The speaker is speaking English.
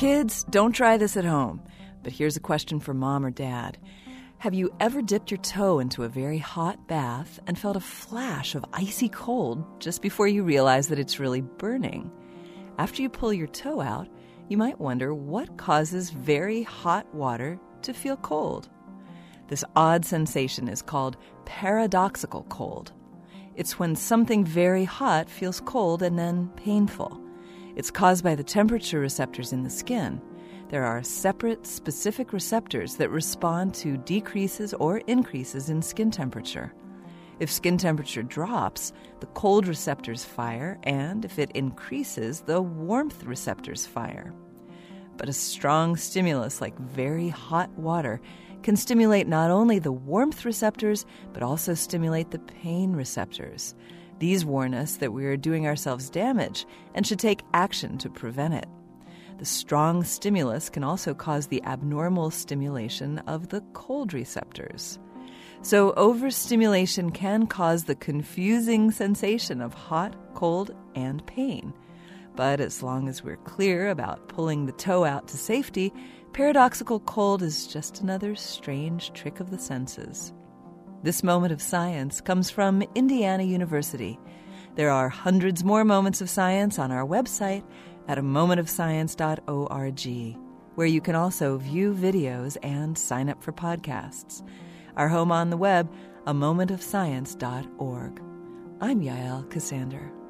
Kids, don't try this at home. But here's a question for mom or dad. Have you ever dipped your toe into a very hot bath and felt a flash of icy cold just before you realize that it's really burning? After you pull your toe out, you might wonder what causes very hot water to feel cold. This odd sensation is called paradoxical cold. It's when something very hot feels cold and then painful. It's caused by the temperature receptors in the skin. There are separate, specific receptors that respond to decreases or increases in skin temperature. If skin temperature drops, the cold receptors fire, and if it increases, the warmth receptors fire. But a strong stimulus like very hot water can stimulate not only the warmth receptors, but also stimulate the pain receptors. These warn us that we are doing ourselves damage and should take action to prevent it. The strong stimulus can also cause the abnormal stimulation of the cold receptors. So overstimulation can cause the confusing sensation of hot, cold, and pain. But as long as we're clear about pulling the toe out to safety, paradoxical cold is just another strange trick of the senses. This moment of science comes from Indiana University. There are hundreds more moments of science on our website at amomentofscience.org, where you can also view videos and sign up for podcasts. Our home on the web, amomentofscience.org. I'm Yael Ksander.